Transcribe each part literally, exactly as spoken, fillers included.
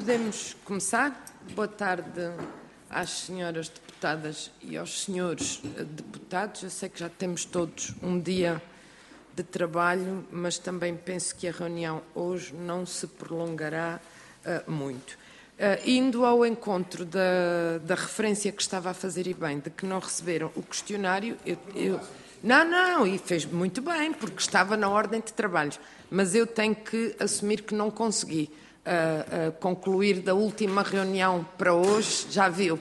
podemos começar? Boa tarde às senhoras deputadas e aos senhores deputados. Eu sei que já temos todos um dia de trabalho, mas também penso que a reunião hoje não se prolongará uh, muito. Uh, indo ao encontro da, da referência que estava a fazer, e bem, de que não receberam o questionário, eu, eu, não, não, e fez muito bem, porque estava na ordem de trabalhos, mas eu tenho que assumir que não consegui uh, uh, concluir da última reunião para hoje, já viu.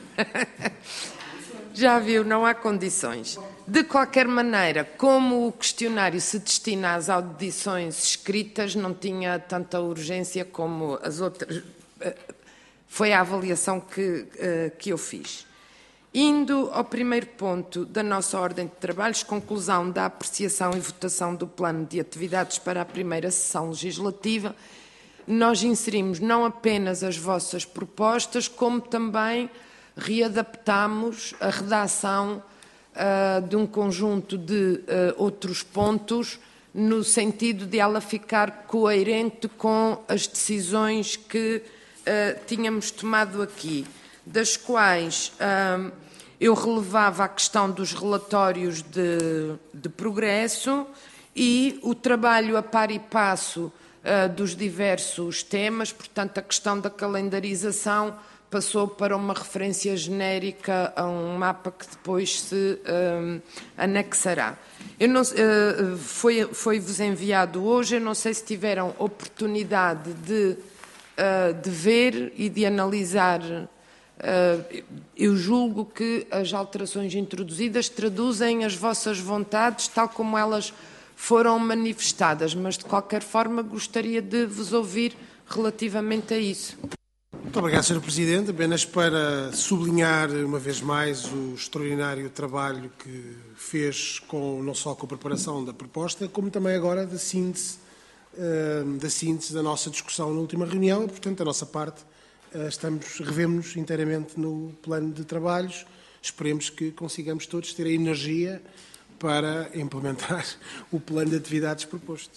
Já viu, não há condições. De qualquer maneira, como o questionário se destina às audições escritas, não tinha tanta urgência como as outras. Foi a avaliação que, que eu fiz. Indo ao primeiro ponto da nossa ordem de trabalhos, conclusão da apreciação e votação do plano de atividades para a primeira sessão legislativa, nós inserimos não apenas as vossas propostas, como também readaptamos a redação uh, de um conjunto de uh, outros pontos, no sentido de ela ficar coerente com as decisões que uh, tínhamos tomado aqui, das quais uh, eu relevava a questão dos relatórios de, de progresso e o trabalho a par e passo uh, dos diversos temas, portanto, a questão da calendarização passou para uma referência genérica a um mapa que depois se um, anexará. Eu não, uh, foi, foi-vos enviado hoje, eu não sei se tiveram oportunidade de, uh, de ver e de analisar. Uh, eu julgo que as alterações introduzidas traduzem as vossas vontades tal como elas foram manifestadas, mas de qualquer forma gostaria de vos ouvir relativamente a isso. Muito obrigado, senhor Presidente. Apenas para sublinhar uma vez mais o extraordinário trabalho que fez com, não só com a preparação da proposta, como também agora da síntese, uh, da síntese da nossa discussão na última reunião. Portanto, da nossa parte, uh, estamos, revemos-nos inteiramente no plano de trabalhos. Esperemos que consigamos todos ter a energia para implementar o plano de atividades proposto.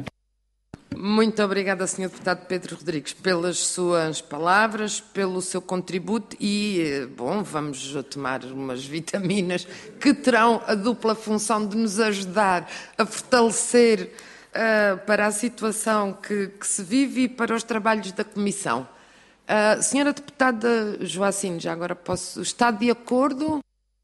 Muito obrigada, senhor Deputado Pedro Rodrigues, pelas suas palavras, pelo seu contributo e, bom, vamos tomar umas vitaminas que terão a dupla função de nos ajudar a fortalecer uh, para a situação que, que se vive e para os trabalhos da Comissão. Uh, senhora Deputada Joacine, já agora posso... Está de acordo?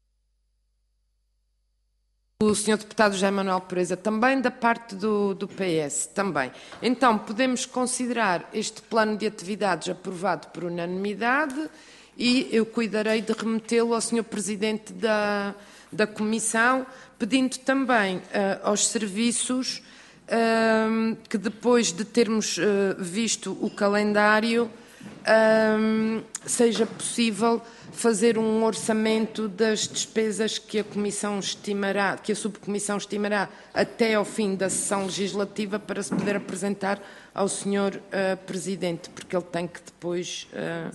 O senhor Deputado José Manuel Pureza também, da parte do, do P S também. Então, podemos considerar este plano de atividades aprovado por unanimidade e eu cuidarei de remetê-lo ao senhor Presidente da, da Comissão, pedindo também uh, aos serviços uh, que depois de termos uh, visto o calendário, uh, seja possível fazer um orçamento das despesas que a Comissão estimará, que a Subcomissão estimará até ao fim da sessão legislativa para se poder apresentar ao senhor uh, Presidente, porque ele tem que depois... Uh...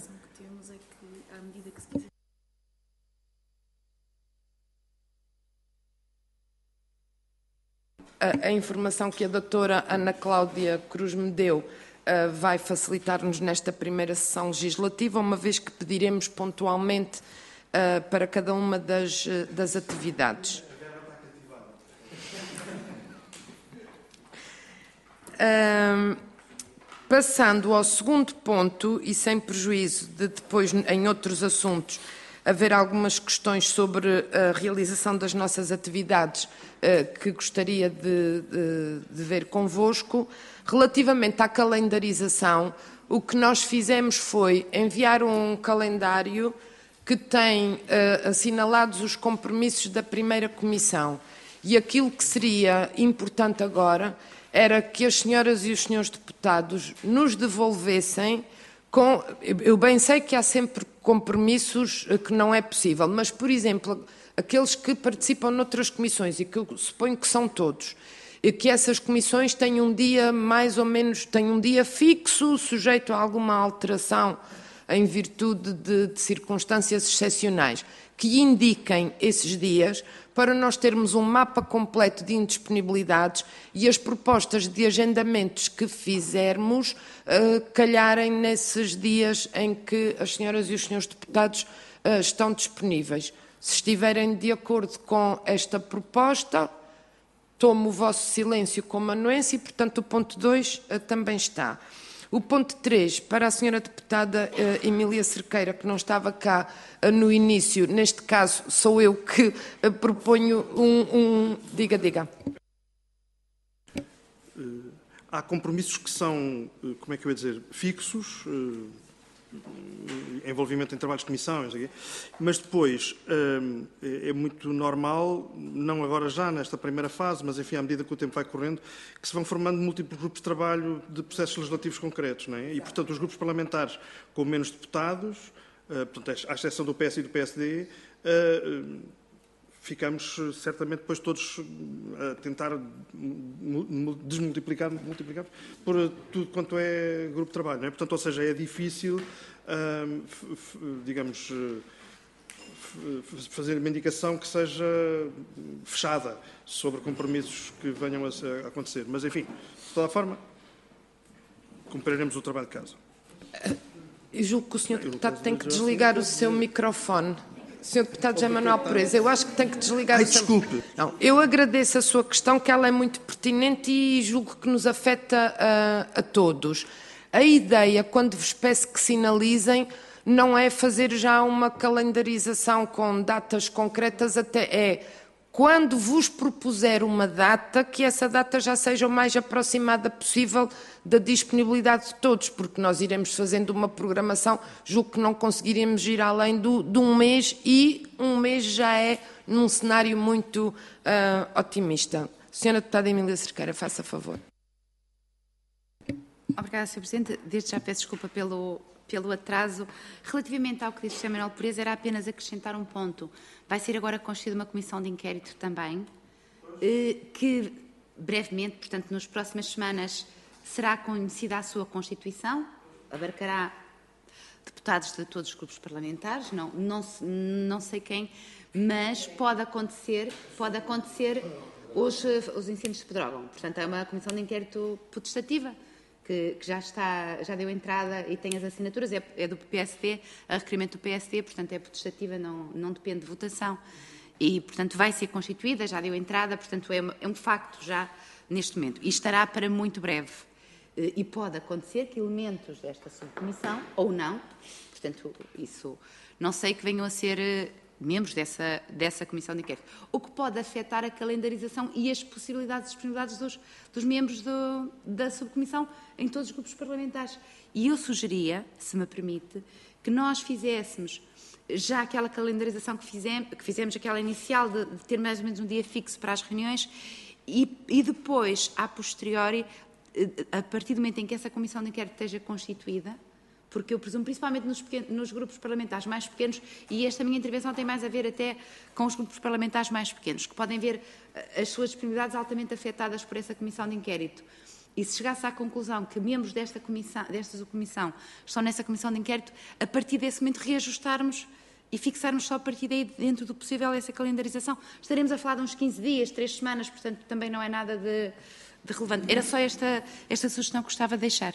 A, a informação que a doutora Ana Cláudia Cruz me deu Uh, vai facilitar-nos nesta primeira sessão legislativa, uma vez que pediremos pontualmente uh, para cada uma das, uh, das atividades. Uh, passando ao segundo ponto, e sem prejuízo de depois, em outros assuntos, haver algumas questões sobre a realização das nossas atividades uh, que gostaria de, de, de ver convosco. Relativamente à calendarização, o que nós fizemos foi enviar um calendário que tem uh, assinalados os compromissos da primeira comissão. E aquilo que seria importante agora era que as senhoras e os senhores deputados nos devolvessem com... Eu bem sei que há sempre compromissos que não é possível, mas, por exemplo, aqueles que participam noutras comissões, e que eu suponho que são todos, e que essas comissões têm um dia mais ou menos, têm um dia fixo, sujeito a alguma alteração em virtude de, de circunstâncias excepcionais, que indiquem esses dias para nós termos um mapa completo de indisponibilidades e as propostas de agendamentos que fizermos uh, calharem nesses dias em que as senhoras e os senhores deputados uh, estão disponíveis. Se estiverem de acordo com esta proposta, tomo o vosso silêncio como anuência e, portanto, o ponto dois uh, também está. O ponto três, para a senhora deputada uh, Emília Cerqueira, que não estava cá uh, no início, neste caso sou eu que uh, proponho um, um... Diga, diga. Uh, há compromissos que são, uh, como é que eu ia dizer, fixos, uh, envolvimento em trabalhos de comissão, mas depois uh, é muito normal, não agora já nesta primeira fase, mas enfim, à medida que o tempo vai correndo, que se vão formando múltiplos grupos de trabalho de processos legislativos concretos, não é? E, portanto, os grupos parlamentares com menos deputados, uh, portanto, à exceção do P S e do P S D, uh, ficamos certamente depois todos a tentar desmultiplicar multiplicar por tudo quanto é grupo de trabalho, não é? Portanto, ou seja, é difícil, uh, digamos, fazer uma indicação que seja fechada sobre compromissos que venham a acontecer. Mas, enfim, de toda a forma, cumpriremos o trabalho de casa. Eu julgo que o senhor deputado tem que desligar o seu microfone. senhor Deputado José Manuel Pureza, eu acho que tem que desligar... Ai, o seu... desculpe. Não, eu agradeço a sua questão, que ela é muito pertinente e julgo que nos afeta a, a todos. A ideia, quando vos peço que sinalizem, não é fazer já uma calendarização com datas concretas, até é, quando vos propuser uma data, que essa data já seja o mais aproximada possível da disponibilidade de todos, porque nós iremos fazendo uma programação, julgo que não conseguiríamos ir além do, de um mês, e um mês já é num cenário muito uh, otimista. Senhora Deputada Emília Cerqueira, faça favor. Obrigada, senhor Presidente. Desde já peço desculpa pelo, pelo atraso. Relativamente ao que disse o senhor Manuel Pureza, era apenas acrescentar um ponto. Vai ser agora constituída uma comissão de inquérito também, que brevemente, portanto, nas próximas semanas, será conhecida a sua constituição, abarcará deputados de todos os grupos parlamentares, não, não, não sei quem, mas pode acontecer, pode acontecer os, os incêndios de Pedrógão. Portanto, é uma comissão de inquérito potestativa, que, que já está, já deu entrada e tem as assinaturas, é, é do P S D, a requerimento do P S D, portanto é potestativa, não, não depende de votação. E, portanto, vai ser constituída, já deu entrada, portanto é, é um facto já neste momento. E estará para muito breve. E pode acontecer que elementos desta subcomissão, ou não, portanto, isso, não sei que venham a ser membros dessa, dessa comissão de inquérito, o que pode afetar a calendarização e as possibilidades e disponibilidades dos, dos membros do, da subcomissão em todos os grupos parlamentares. E eu sugeria, se me permite, que nós fizéssemos já aquela calendarização que fizemos, que fizemos aquela inicial de, de ter mais ou menos um dia fixo para as reuniões e, e depois, a posteriori, a partir do momento em que essa comissão de inquérito esteja constituída, porque eu presumo, principalmente nos, pequenos, nos grupos parlamentares mais pequenos, e esta minha intervenção tem mais a ver até com os grupos parlamentares mais pequenos, que podem ver as suas disponibilidades altamente afetadas por essa comissão de inquérito. E se chegasse à conclusão que membros desta comissão, desta subcomissão estão nessa comissão de inquérito, a partir desse momento reajustarmos e fixarmos só a partir daí, dentro do possível, essa calendarização. Estaremos a falar de uns quinze dias, três semanas, portanto também não é nada de... de relevante. Era só esta, esta sugestão que gostava de deixar.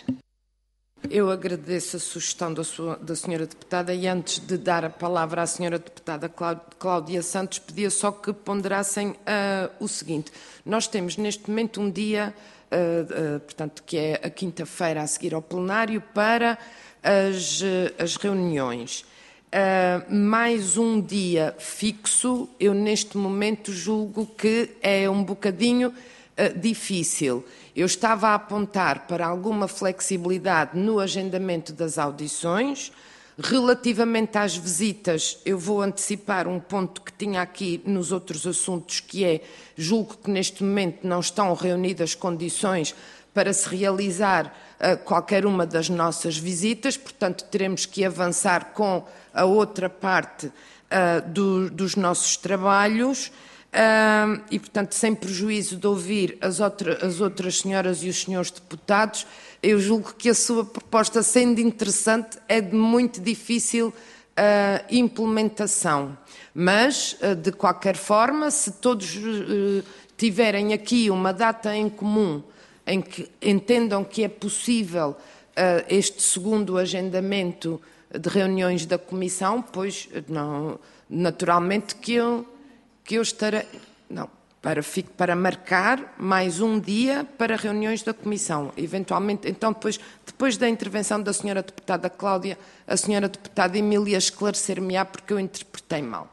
Eu agradeço a sugestão da, sua, da senhora deputada e antes de dar a palavra à senhora deputada Cláudia Santos, pedia só que ponderassem uh, o seguinte. Nós temos neste momento um dia, uh, uh, portanto, que é a quinta-feira a seguir ao plenário, para as, as reuniões. Uh, mais um dia fixo, eu neste momento julgo que é um bocadinho uh, difícil. Eu estava a apontar para alguma flexibilidade no agendamento das audições. Relativamente às visitas, eu vou antecipar um ponto que tinha aqui nos outros assuntos, que é, julgo que neste momento não estão reunidas condições para se realizar uh, qualquer uma das nossas visitas, portanto teremos que avançar com a outra parte uh, do, dos nossos trabalhos. Uh, e, portanto, sem prejuízo de ouvir as, outra, as outras senhoras e os senhores deputados, eu julgo que a sua proposta, sendo interessante, é de muito difícil uh, implementação. Mas, uh, de qualquer forma, se todos uh, tiverem aqui uma data em comum em que entendam que é possível uh, este segundo agendamento de reuniões da Comissão, pois, não, naturalmente, que eu... que eu estarei, não, para, para marcar mais um dia para reuniões da Comissão. Eventualmente, então, depois, depois da intervenção da senhora deputada Cláudia, a senhora deputada Emília esclarecer-me-á porque eu interpretei mal.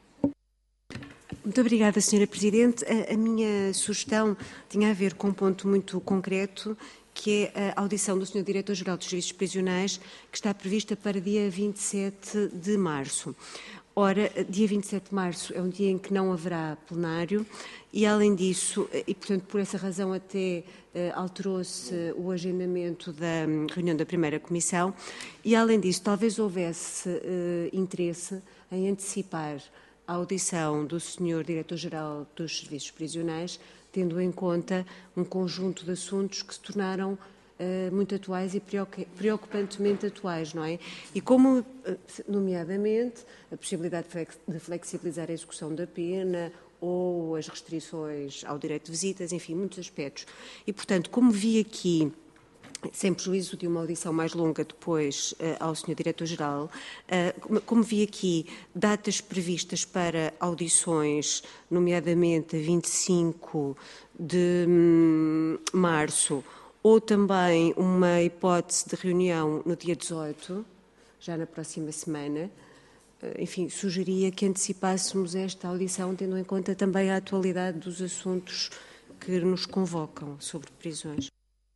Muito obrigada, senhora Presidente. A, a minha sugestão tinha a ver com um ponto muito concreto, que é a audição do senhor Diretor-Geral dos Serviços Prisionais, que está prevista para dia vinte e sete de março. Ora, dia vinte e sete de março é um dia em que não haverá plenário e, além disso, e portanto por essa razão até uh, alterou-se o agendamento da um, reunião da primeira comissão e, além disso, talvez houvesse uh, interesse em antecipar a audição do senhor Diretor-Geral dos Serviços Prisionais, tendo em conta um conjunto de assuntos que se tornaram Uh, muito atuais e preocupantemente atuais, não é? E como, uh, nomeadamente, a possibilidade de flexibilizar a execução da pena ou as restrições ao direito de visitas, enfim, muitos aspectos. E, portanto, como vi aqui, sem prejuízo de uma audição mais longa depois uh, ao senhor Diretor-Geral, uh, como vi aqui datas previstas para audições, nomeadamente a vinte e cinco de hum, março, ou também uma hipótese de reunião no dia dezoito, já na próxima semana. Enfim, sugeria que antecipássemos esta audição, tendo em conta também a atualidade dos assuntos que nos convocam sobre prisões.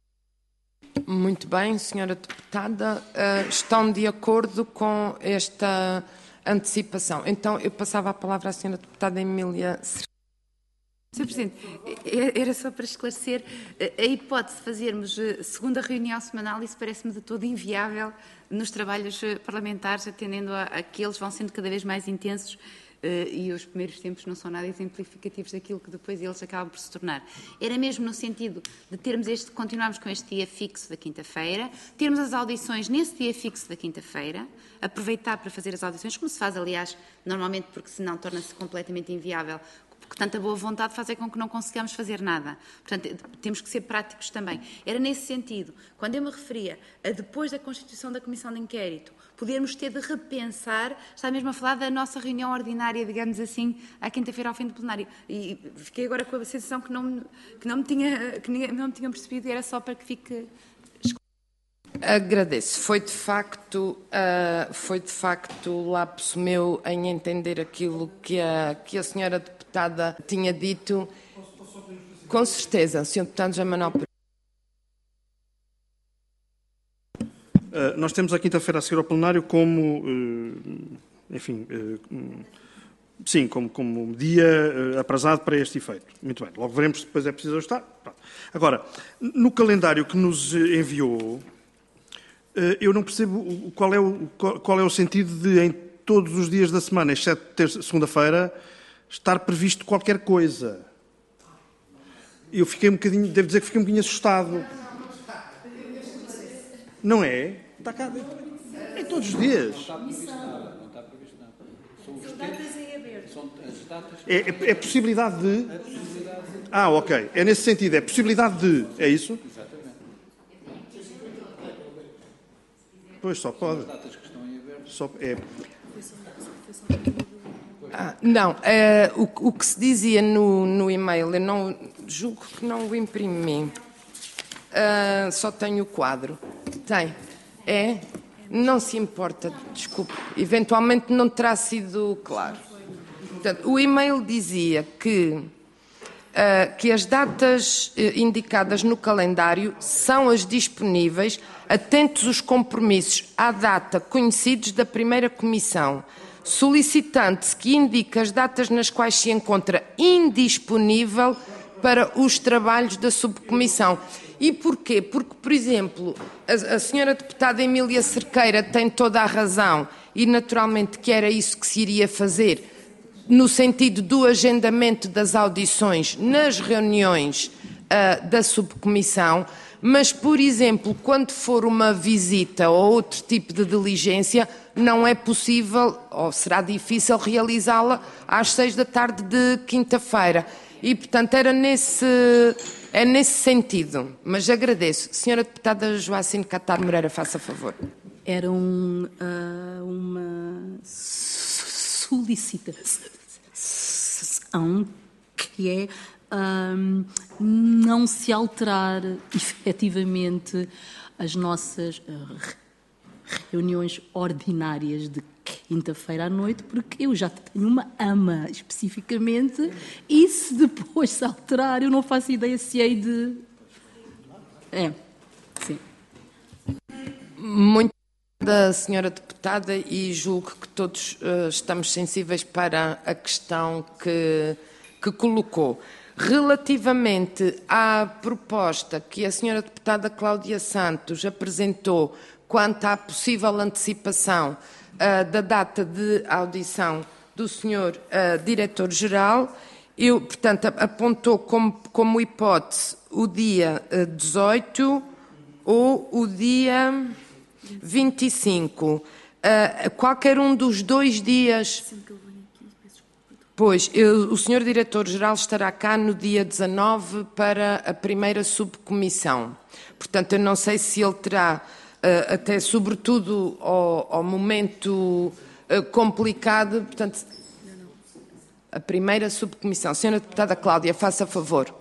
Muito bem, senhora deputada. Estão de acordo com esta antecipação? Então, eu passava a palavra à senhora deputada Emília. senhor Presidente, era só para esclarecer, a hipótese de fazermos segunda reunião semanal, isso parece-me de todo inviável nos trabalhos parlamentares, atendendo a, a que eles vão sendo cada vez mais intensos uh, e os primeiros tempos não são nada exemplificativos daquilo que depois eles acabam por se tornar. Era mesmo no sentido de termos este, continuarmos com este dia fixo da quinta-feira, termos as audições nesse dia fixo da quinta-feira, aproveitar para fazer as audições, como se faz, aliás, normalmente, porque senão torna-se completamente inviável, porque tanta boa vontade faz com que não consigamos fazer nada. Portanto, temos que ser práticos também. Era nesse sentido, quando eu me referia a depois da constituição da Comissão de Inquérito, podermos ter de repensar, está mesmo a falar da nossa reunião ordinária, digamos assim, à quinta-feira ao fim do plenário. E fiquei agora com a sensação que não, que não, me, tinha, que não me tinham percebido e era só para que fique... Agradeço. Foi de facto, uh, foi de facto lapso meu em entender aquilo que a, que a senhora deputada tinha dito. Com certeza, senhor deputado José Manuel Pereira. Uh, nós temos a quinta-feira a seguir ao plenário como, uh, enfim, uh, sim, como, como dia uh, aprazado para este efeito. Muito bem. Logo veremos se depois é preciso ajustar. Pronto. Agora, no calendário que nos enviou, eu não percebo qual é, o, qual é o sentido de, em todos os dias da semana, exceto segunda-feira, estar previsto qualquer coisa. Eu fiquei um bocadinho, devo dizer que fiquei um bocadinho assustado. Não é? Está cá em todos os dias. Não está previsto nada. São os datas em aberto. São as datas... É, é, é possibilidade de... Ah, ok. É nesse sentido. É possibilidade de... É isso? Exatamente. Pois, só pode. As datas que estão em aberto. Só, é... Ah, não, é, o, o que se dizia no, no e-mail, eu não, julgo que não o imprimi. Ah, só tenho o quadro. Tem. É? Não se importa, desculpe. Eventualmente não terá sido claro. Portanto, o e-mail dizia que, uh, que as datas uh, indicadas no calendário são as disponíveis, atentos os compromissos à data conhecidos da primeira comissão, solicitando-se que indique as datas nas quais se encontra indisponível para os trabalhos da subcomissão. E porquê? Porque, por exemplo, a, a senhora deputada Emília Cerqueira tem toda a razão e, naturalmente, que era isso que se iria fazer. no sentido do agendamento das audições nas reuniões uh, da subcomissão, mas, por exemplo, quando for uma visita ou outro tipo de diligência, não é possível ou será difícil realizá-la às seis da tarde de quinta-feira. E, portanto, era nesse, é nesse sentido. Mas agradeço. Senhora Deputada Joacine Catar Moreira, faça favor. Era um, uh, uma solicitação que é um, não se alterar efetivamente as nossas uh, reuniões ordinárias de quinta-feira à noite, porque eu já tenho uma ama especificamente, e se depois se alterar, eu não faço ideia se hei de... É, sim. Muito da senhora deputada, e julgo que todos uh, estamos sensíveis para a questão que, que colocou. Relativamente à proposta que a senhora deputada Cláudia Santos apresentou quanto à possível antecipação uh, da data de audição do senhor uh, Diretor-Geral, eu, portanto, apontou como, como hipótese o dia uh, dezoito ou o dia vinte e cinco. Uh, qualquer um dos dois dias... Pois, eu, o senhor Diretor-Geral estará cá no dia dezanove para a primeira subcomissão. Portanto, eu não sei se ele terá, uh, até sobretudo ao, ao momento uh, complicado, portanto, a primeira subcomissão. Senhora Deputada Cláudia, faça favor.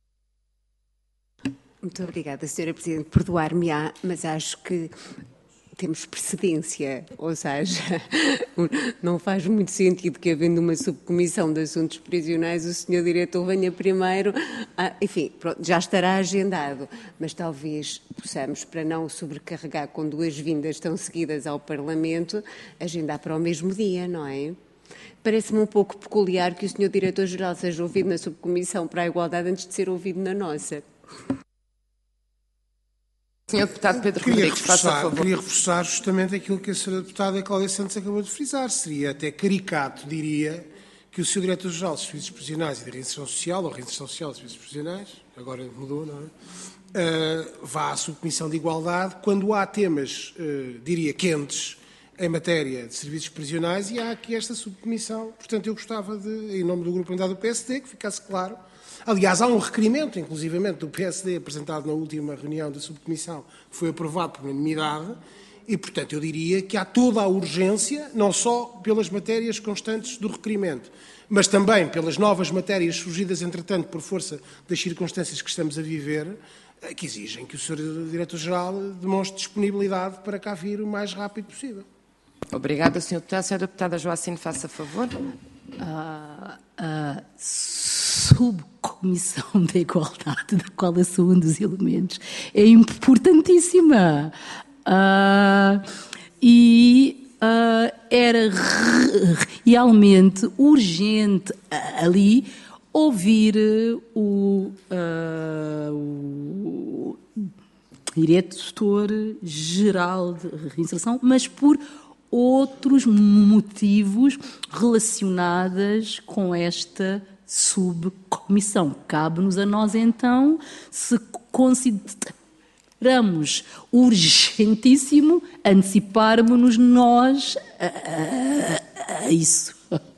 Muito obrigada, senhora Presidente. Perdoar-me-á, mas acho que temos precedência, ou seja, não faz muito sentido que, havendo uma subcomissão de assuntos prisionais, o senhor Diretor venha primeiro. Ah, enfim, pronto, já estará agendado, mas talvez possamos, para não o sobrecarregar com duas vindas tão seguidas ao Parlamento, agendar para o mesmo dia, não é? Parece-me um pouco peculiar que o senhor Diretor-Geral seja ouvido na subcomissão para a Igualdade antes de ser ouvido na nossa. senhor Deputado Pedro queria Rodrigues, faça favor. Queria reforçar justamente aquilo que a senhora Deputada Cláudia Santos acabou de frisar. Seria até caricato, diria, que o senhor Diretor-Geral dos Serviços Prisionais e de Reinserção Social, ou Reinserção Social dos Serviços Prisionais, agora mudou, não é? Uh, vá à Subcomissão de Igualdade quando há temas, uh, diria, quentes em matéria de serviços prisionais, e há aqui esta subcomissão. Portanto, eu gostava de, em nome do Grupo Unidade do P S D, que ficasse claro. Aliás, há um requerimento, inclusivamente, do P S D, apresentado na última reunião da subcomissão, que foi aprovado por unanimidade, e, portanto, eu diria que há toda a urgência, não só pelas matérias constantes do requerimento, mas também pelas novas matérias surgidas, entretanto, por força das circunstâncias que estamos a viver, que exigem que o senhor Diretor-Geral demonstre disponibilidade para cá vir o mais rápido possível. Obrigada, senhor Deputado. Senhora Deputada Joacine, faça favor. A, a subcomissão da igualdade, da qual eu sou um dos elementos, é importantíssima. Uh, e uh, era realmente urgente ali ouvir o, uh, o Diretor-Geral de Reinserção, mas por outros motivos relacionados com esta subcomissão. Cabe-nos a nós, então, se consideramos urgentíssimo, anteciparmos-nos nós a, a, a isso.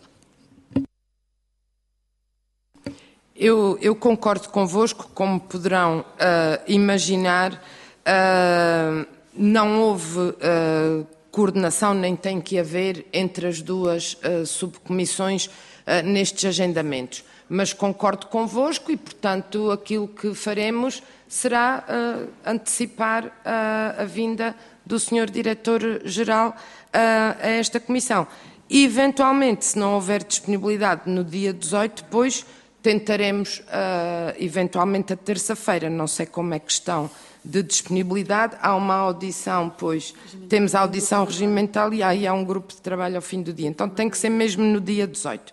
Eu, eu concordo convosco, como poderão uh, imaginar, uh, não houve uh, coordenação, nem tem que haver, entre as duas uh, subcomissões uh, nestes agendamentos. Mas concordo convosco e, portanto, aquilo que faremos será uh, antecipar uh, a vinda do senhor Diretor-Geral uh, a esta comissão. E, eventualmente, se não houver disponibilidade no dia dezoito, depois tentaremos, uh, eventualmente, a terça-feira. Não sei como é questão de disponibilidade. Há uma audição, pois temos a audição regimental e aí há um grupo de trabalho ao fim do dia. Então tem que ser mesmo no dia dezoito.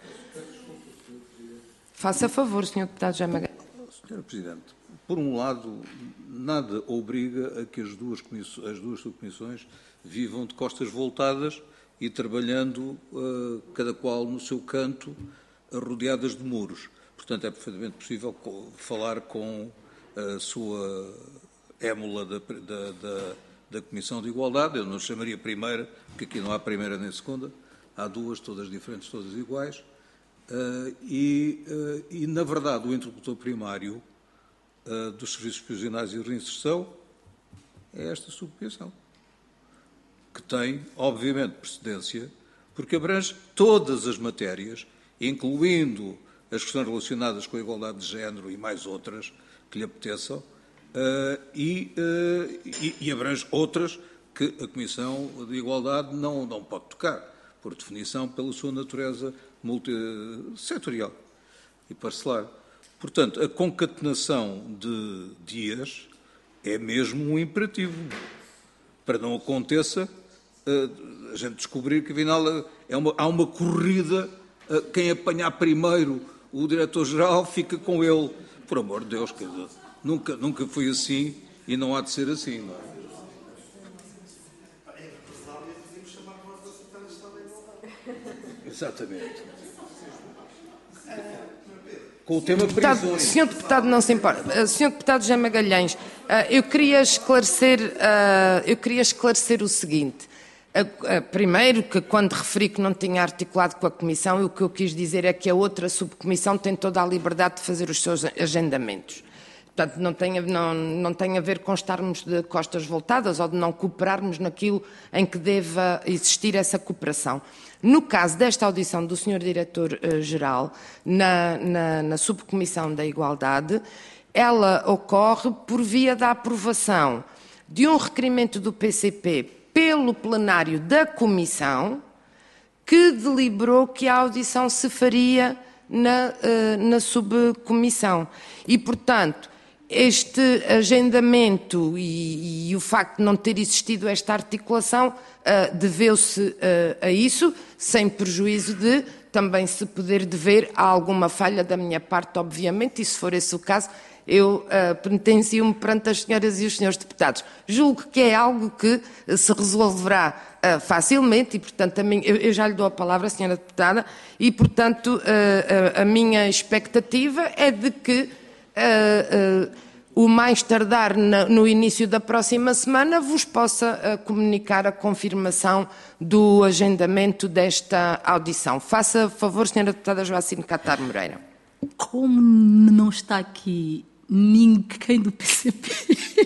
Faça favor, senhor Deputado Jaime Magalhães. senhora Presidente, por um lado, nada obriga a que as duas, as duas subcomissões vivam de costas voltadas e trabalhando uh, cada qual no seu canto rodeadas de muros. Portanto, é perfeitamente possível falar com a sua émula da, da, da, da Comissão de Igualdade. Eu não chamaria primeira, porque aqui não há primeira nem segunda. Há duas, todas diferentes, todas iguais. Uh, e, uh, e, na verdade, o interlocutor primário uh, dos serviços prisionais e de reinserção é esta subcomissão, que tem, obviamente, precedência, porque abrange todas as matérias, incluindo as questões relacionadas com a igualdade de género e mais outras que lhe apeteçam, uh, e, uh, e, e abrange outras que a Comissão de Igualdade não, não pode tocar, por definição, pela sua natureza multissetorial e parcelar. Portanto, a concatenação de dias é mesmo um imperativo, para não aconteça uh, a gente descobrir que, afinal, é uma, há uma corrida, uh, quem apanhar primeiro o diretor-geral fica com ele. Por amor de Deus, quer dizer, nunca, nunca foi assim e não há de ser assim, não é? Exatamente. Com o tema prisões. senhor Deputado, não se importa. senhor Deputado José Magalhães, eu queria esclarecer, eu queria esclarecer o seguinte. Primeiro, que quando referi que não tinha articulado com a Comissão, o que eu quis dizer é que a outra subcomissão tem toda a liberdade de fazer os seus agendamentos. Portanto, não tem, não, não tem a ver com estarmos de costas voltadas ou de não cooperarmos naquilo em que deva existir essa cooperação. No caso desta audição do senhor Diretor-Geral na, na, na Subcomissão da Igualdade, ela ocorre por via da aprovação de um requerimento do P C P pelo plenário da Comissão, que deliberou que a audição se faria na, na subcomissão. E, portanto, este agendamento e, e o facto de não ter existido esta articulação uh, deveu-se uh, a isso, sem prejuízo de também se poder dever a alguma falha da minha parte, obviamente, e se for esse o caso, eu uh, penitencio-me perante as senhoras e os senhores deputados. Julgo que é algo que se resolverá uh, facilmente e, portanto, a mim, eu, eu já lhe dou a palavra, senhora deputada, e, portanto, uh, a, a minha expectativa é de que Uh, uh, o mais tardar na, no início da próxima semana vos possa uh, comunicar a confirmação do agendamento desta audição. Faça favor, senhora deputada Joacine Catar Moreira. Como não está aqui ninguém do P C P,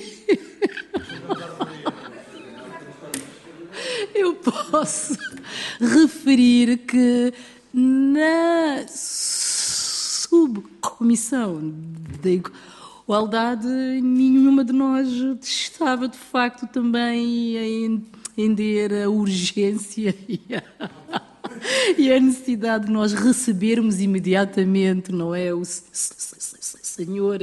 eu posso referir que na subcomissão da igualdade nenhuma de nós estava de facto também a entender a urgência e a, e a necessidade de nós recebermos imediatamente, não é, o senhor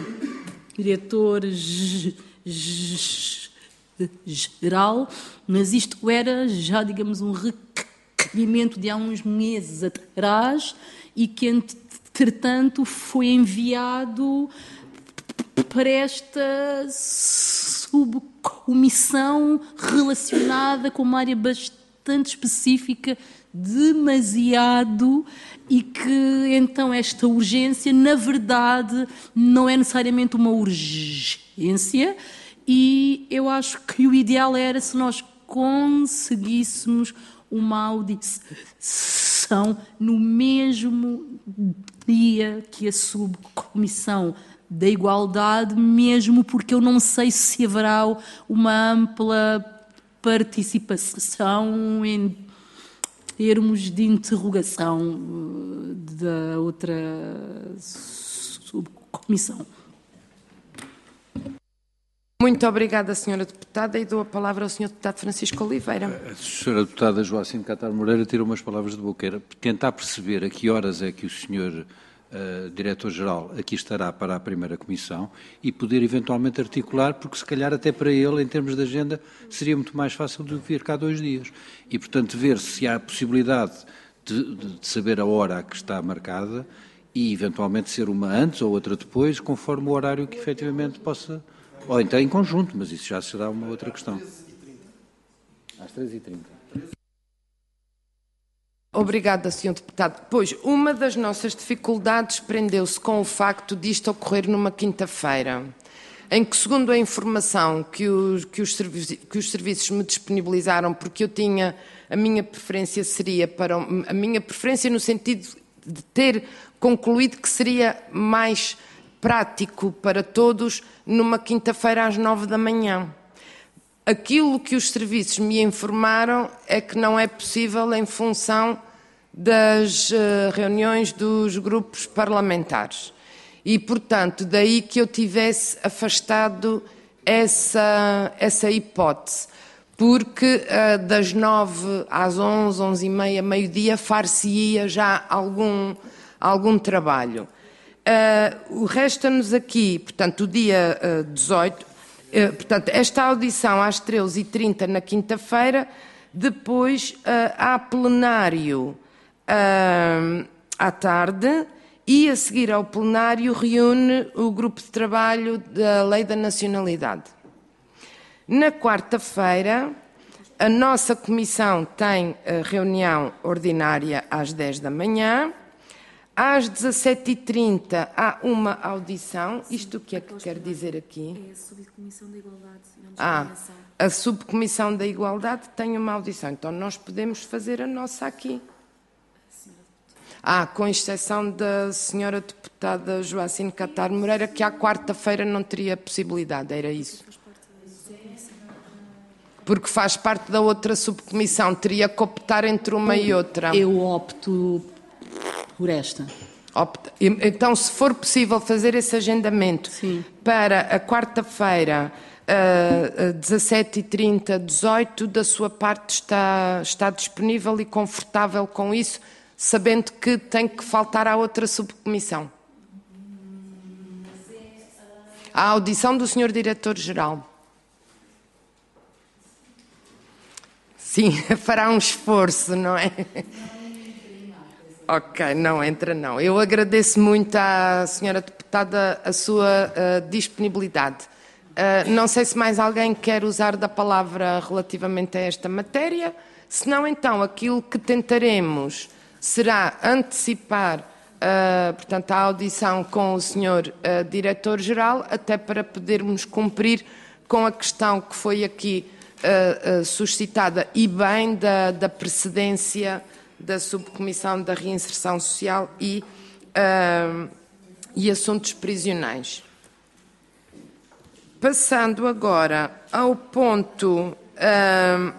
diretor-geral, mas isto era já, digamos, um requerimento de há uns meses atrás e que, entretanto, foi enviado para esta subcomissão relacionada com uma área bastante específica, demasiado, e que, então, esta urgência, na verdade, não é necessariamente uma urgência, e eu acho que o ideal era se nós conseguíssemos uma audição no mesmo dia que a subcomissão da igualdade, mesmo porque eu não sei se haverá uma ampla participação em termos de interrogação da outra subcomissão. Muito obrigada, senhora deputada, e dou a palavra ao senhor deputado Francisco Oliveira. A senhora deputada Joacine Catar Moreira tirou umas palavras de boca. Era tentar perceber a que horas é que o senhor uh, Diretor-Geral aqui estará para a primeira comissão e poder eventualmente articular, porque se calhar até para ele, em termos de agenda, seria muito mais fácil do que vir cá dois dias. E, portanto, ver se há a possibilidade de, de, de saber a hora a que está marcada e, eventualmente, ser uma antes ou outra depois, conforme o horário que efetivamente possa... Ou então em conjunto, mas isso já será uma outra questão. Às treze e trinta. Obrigada, senhor Deputado. Pois, uma das nossas dificuldades prendeu-se com o facto disto ocorrer numa quinta-feira, em que, segundo a informação que os, que, os serviços, que os serviços me disponibilizaram, porque eu tinha, a minha preferência seria para, a minha preferência no sentido de ter concluído que seria mais prático para todos numa quinta-feira às nove da manhã. Aquilo que os serviços me informaram é que não é possível em função das uh, reuniões dos grupos parlamentares. E, portanto, daí que eu tivesse afastado essa, essa hipótese, porque uh, das nove às onze, onze e meia, meio-dia, far-se-ia já algum, algum trabalho. Uh, Resta-nos aqui, portanto, o dia uh, dezoito, uh, portanto, esta audição às treze e trinta na quinta-feira, depois uh, há plenário uh, à tarde, e a seguir ao plenário reúne o grupo de trabalho da Lei da Nacionalidade. Na quarta-feira, a nossa comissão tem a reunião ordinária às dez da manhã. Às dezassete e trinta há uma audição. Isto o que é que quer dizer aqui? É a Subcomissão da Igualdade. Ah, a Subcomissão da Igualdade tem uma audição. Então nós podemos fazer a nossa aqui. Ah, com exceção da senhora deputada Joacine Catar Moreira, que à quarta-feira não teria possibilidade, era isso? Porque faz parte da outra subcomissão, teria que optar entre uma e outra. Eu opto por esta. Opta. Então, se for possível fazer esse agendamento Sim. para a quarta-feira, uh, dezassete e trinta, dezoito, da sua parte está, está disponível e confortável com isso, sabendo que tem que faltar à outra subcomissão. A audição do senhor Diretor-Geral. Sim, fará um esforço, não é? Ok, não entra não. Eu agradeço muito à senhora deputada a sua uh, disponibilidade. Uh, não sei se mais alguém quer usar da palavra relativamente a esta matéria. Se não, então, aquilo que tentaremos será antecipar, uh, portanto, a audição com o senhor uh, Diretor-Geral, até para podermos cumprir com a questão que foi aqui uh, uh, suscitada, e bem da, da precedência da Subcomissão da Reinserção Social e, uh, e Assuntos Prisionais. Passando agora ao ponto, uh,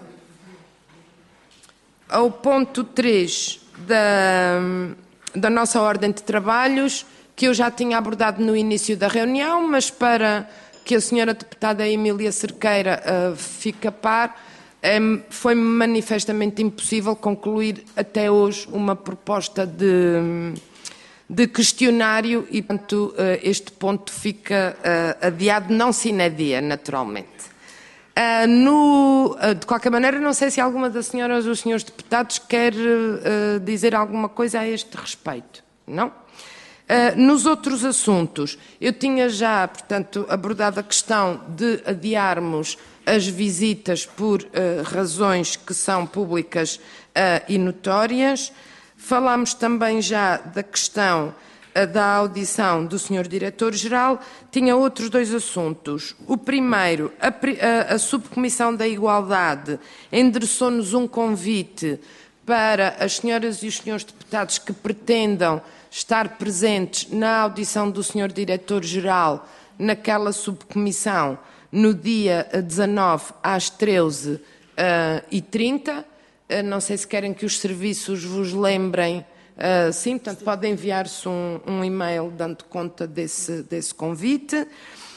ao ponto três da, da nossa ordem de trabalhos, que eu já tinha abordado no início da reunião, mas para que a senhora deputada Emília Cerqueira uh, fique a par, um, foi-me manifestamente impossível concluir até hoje uma proposta de, de questionário e, portanto, uh, este ponto fica uh, adiado, não sine die, naturalmente. Uh, no, uh, de qualquer maneira, não sei se alguma das senhoras ou senhores deputados quer uh, dizer alguma coisa a este respeito. Não? Uh, nos outros assuntos, eu tinha já, portanto, abordado a questão de adiarmos as visitas por uh, razões que são públicas uh, e notórias. Falámos também já da questão da audição do senhor Diretor-Geral. Tinha outros dois assuntos. O primeiro, a, a, a Subcomissão da Igualdade endereçou-nos um convite para as senhoras e os senhores deputados que pretendam estar presentes na audição do senhor Diretor-Geral naquela subcomissão no dia dezanove às treze e trinta. Uh, não sei se querem que os serviços vos lembrem. Uh, sim, portanto, podem enviar-se um, um e-mail dando conta desse, desse convite. Uh,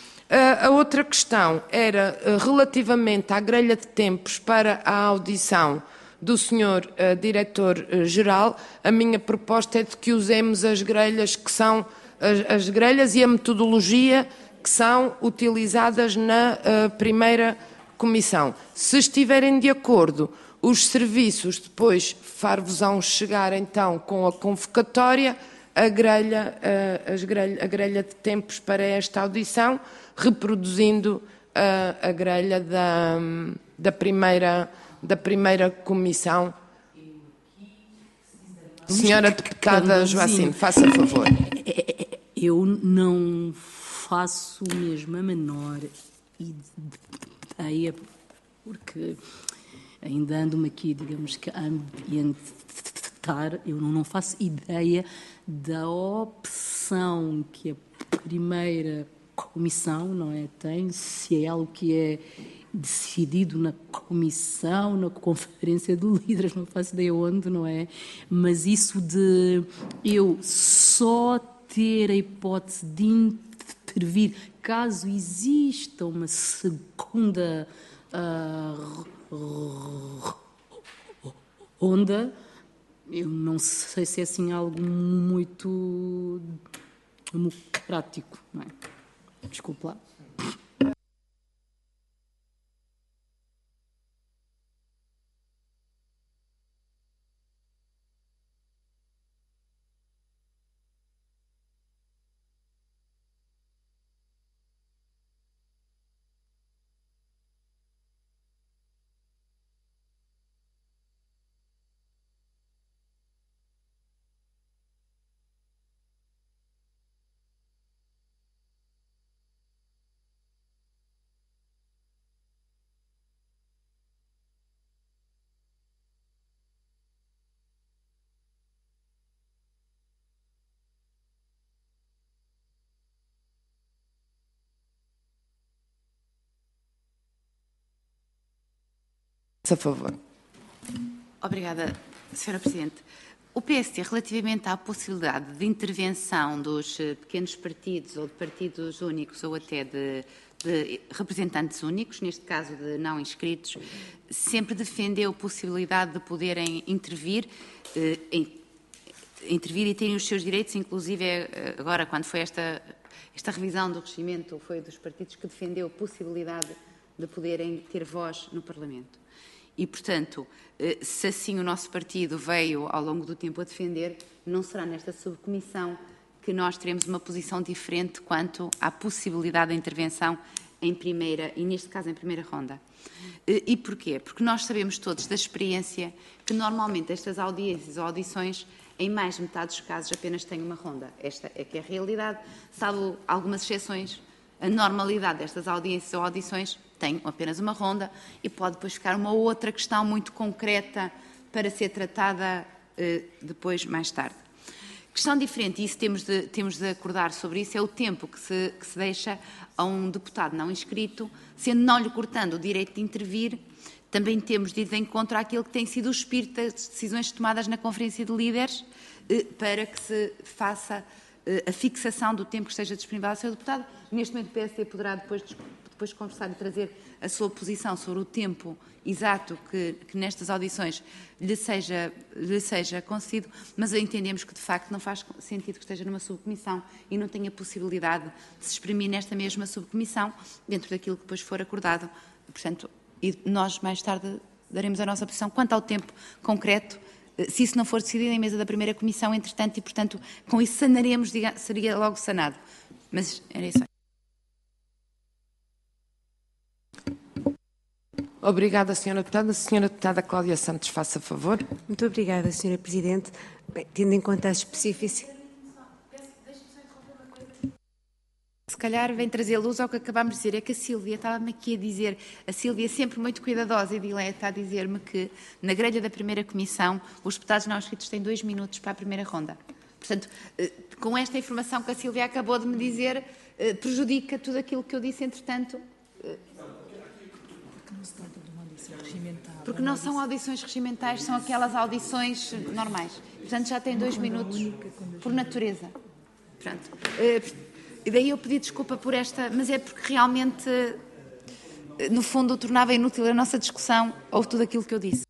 a outra questão era uh, relativamente à grelha de tempos para a audição do senhor uh, Diretor-Geral. A minha proposta é de que usemos as grelhas que são as, as grelhas e a metodologia que são utilizadas na uh, primeira comissão. Se estiverem de acordo, os serviços depois far-vos-ão chegar então com a convocatória a grelha, a, as grelha, a grelha de tempos para esta audição, reproduzindo a, a grelha da, da, primeira, da primeira comissão. Senhora deputada Joacine, faça favor. Eu não faço mesmo a menor ideia, porque ainda ando-me aqui, digamos que, a ambientar, eu não faço ideia da opção que a primeira comissão, não é, tem, se é algo que é decidido na comissão, na conferência de líderes, não faço ideia onde, não é? Mas isso de eu só ter a hipótese de intervir caso exista uma segunda uh, onda, eu não sei se é assim algo muito democrático, não é? Desculpe lá. A favor. Obrigada, senhora Presidente. O P S T, relativamente à possibilidade de intervenção dos pequenos partidos ou de partidos únicos ou até de, de representantes únicos, neste caso de não inscritos, sempre defendeu a possibilidade de poderem intervir, eh, em, intervir e terem os seus direitos, inclusive agora, quando foi esta, esta revisão do regimento, foi dos partidos que defendeu a possibilidade de poderem ter voz no Parlamento. E, portanto, se assim o nosso partido veio ao longo do tempo a defender, não será nesta subcomissão que nós teremos uma posição diferente quanto à possibilidade de intervenção em primeira, e neste caso em primeira ronda. E porquê? Porque nós sabemos todos da experiência que normalmente estas audiências ou audições, em mais de metade dos casos, apenas têm uma ronda. Esta é que é a realidade, salvo algumas exceções. A normalidade destas audiências ou audições tem apenas uma ronda e pode depois ficar uma outra questão muito concreta para ser tratada eh, depois, mais tarde. Questão diferente, e isso temos de, temos de acordar sobre isso, é o tempo que se, que se deixa a um deputado não inscrito, sendo não lhe cortando o direito de intervir, também temos de ir de encontro àquilo que tem sido o espírito das decisões tomadas na Conferência de Líderes, eh, para que se faça eh, a fixação do tempo que esteja disponível ao seu deputado. Neste momento o P S T poderá depois depois conversar e trazer a sua posição sobre o tempo exato que, que nestas audições lhe seja, lhe seja concedido, mas entendemos que de facto não faz sentido que esteja numa subcomissão e não tenha possibilidade de se exprimir nesta mesma subcomissão, dentro daquilo que depois for acordado. Portanto, e nós mais tarde daremos a nossa posição quanto ao tempo concreto, se isso não for decidido em mesa da primeira comissão, entretanto, e portanto, com isso sanaremos, diga, seria logo sanado. Mas era isso. Obrigada, senhora deputada. Senhora deputada Cláudia Santos, faça favor. Muito obrigada, senhora Presidente. Bem, tendo em conta as especificidades... Se calhar vem trazer luz ao que acabámos de dizer, é que a Sílvia estava-me aqui a dizer, a Sílvia é sempre muito cuidadosa e dileta a dizer-me que na grelha da primeira comissão os deputados não inscritos têm dois minutos para a primeira ronda. Portanto, com esta informação que a Sílvia acabou de me dizer, prejudica tudo aquilo que eu disse, entretanto... Porque não são audições regimentais, são aquelas audições normais. Portanto, já tem dois minutos por natureza. Pronto. E daí eu pedi desculpa por esta, mas é porque realmente, no fundo, tornava inútil a nossa discussão ou tudo aquilo que eu disse.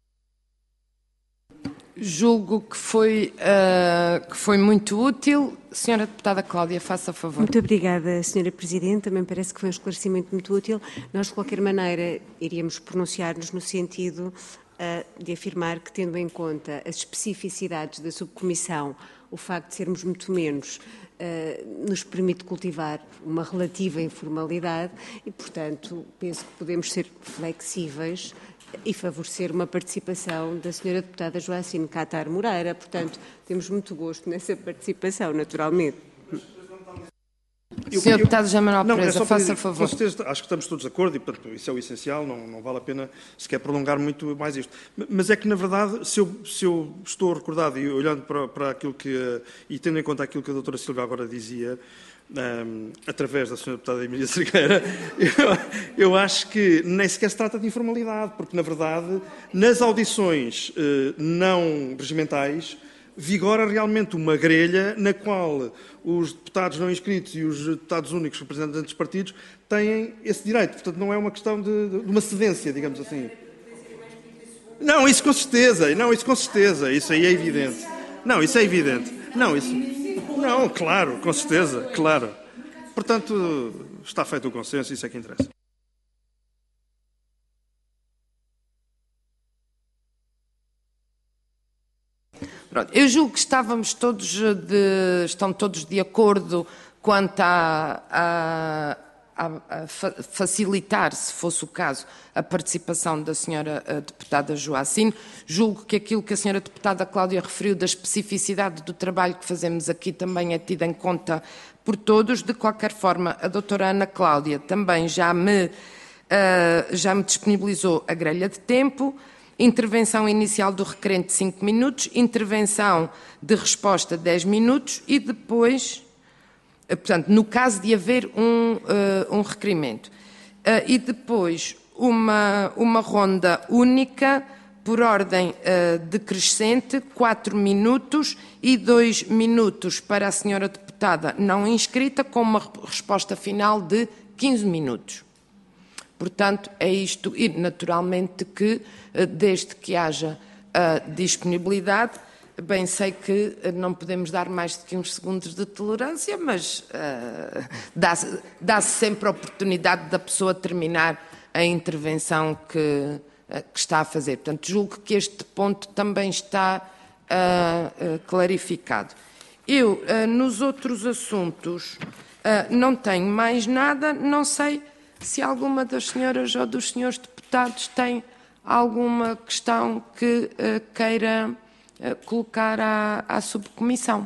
Julgo que foi, uh, que foi muito útil. Senhora deputada Cláudia, faça favor. Muito obrigada, senhora Presidente. Também parece que foi um esclarecimento muito útil. Nós, de qualquer maneira, iríamos pronunciar-nos no sentido uh, de afirmar que, tendo em conta as especificidades da subcomissão, o facto de sermos muito menos, uh, nos permite cultivar uma relativa informalidade e, portanto, penso que podemos ser flexíveis e favorecer uma participação da senhora deputada Joacine Catar Moreira. Portanto, temos muito gosto nessa participação, naturalmente. Eu, senhor eu, Deputado José Manuel não, Pereza, é faça dizer, favor. Com certeza, acho que estamos todos de acordo e, portanto, isso é o essencial, não, não vale a pena sequer prolongar muito mais isto. Mas é que, na verdade, se eu, se eu estou recordado e olhando para, para aquilo que, e tendo em conta aquilo que a doutora Silva agora dizia, um, através da senhora Deputada Emília Cerqueira, eu, eu acho que nem sequer se trata de informalidade, porque, na verdade, nas audições eh, não regimentais, vigora realmente uma grelha na qual os deputados não inscritos e os deputados únicos representantes dos partidos têm esse direito. Portanto, não é uma questão de, de uma cedência, digamos assim. Não, isso com certeza. Não, isso com certeza. Isso aí é evidente. Não, isso é evidente. Não, isso... Não, claro, com certeza, claro. Portanto, está feito o consenso, isso é que interessa. Pronto, eu julgo que estávamos todos de, estão todos de acordo quanto a, a, a, a facilitar, se fosse o caso, a participação da senhora deputada Joacine. Julgo que aquilo que a senhora deputada Cláudia referiu da especificidade do trabalho que fazemos aqui também é tido em conta por todos. De qualquer forma, a doutora Ana Cláudia também já me, uh, já me disponibilizou a grelha de tempo. Intervenção inicial do requerente de cinco minutos, intervenção de resposta de dez minutos e depois, portanto, no caso de haver um, uh, um requerimento. Uh, e depois uma, uma ronda única por ordem uh, decrescente, quatro minutos e dois minutos para a senhora deputada não inscrita, com uma resposta final de quinze minutos. Portanto, é isto, e naturalmente que, desde que haja uh, disponibilidade, bem sei que não podemos dar mais do que uns segundos de tolerância, mas uh, dá-se dá-se sempre a oportunidade da pessoa terminar a intervenção que, uh, que está a fazer. Portanto, julgo que este ponto também está uh, uh, clarificado. Eu, uh, nos outros assuntos, uh, não tenho mais nada, não sei se alguma das senhoras ou dos senhores deputados tem alguma questão que uh, queira uh, colocar à, à subcomissão.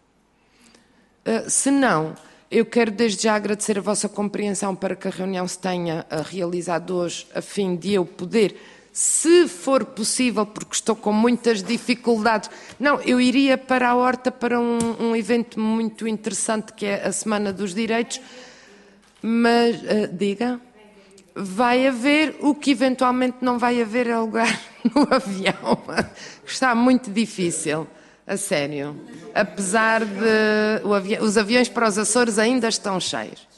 Uh, se não, eu quero desde já agradecer a vossa compreensão para que a reunião se tenha uh, realizado hoje, a fim de eu poder, se for possível, porque estou com muitas dificuldades. Não, eu iria para a Horta para um, um evento muito interessante que é a Semana dos Direitos. Mas, uh, diga, vai haver o que eventualmente não vai haver é lugar no avião. Está muito difícil, a sério. Apesar de o avi- os aviões para os Açores ainda estão cheios.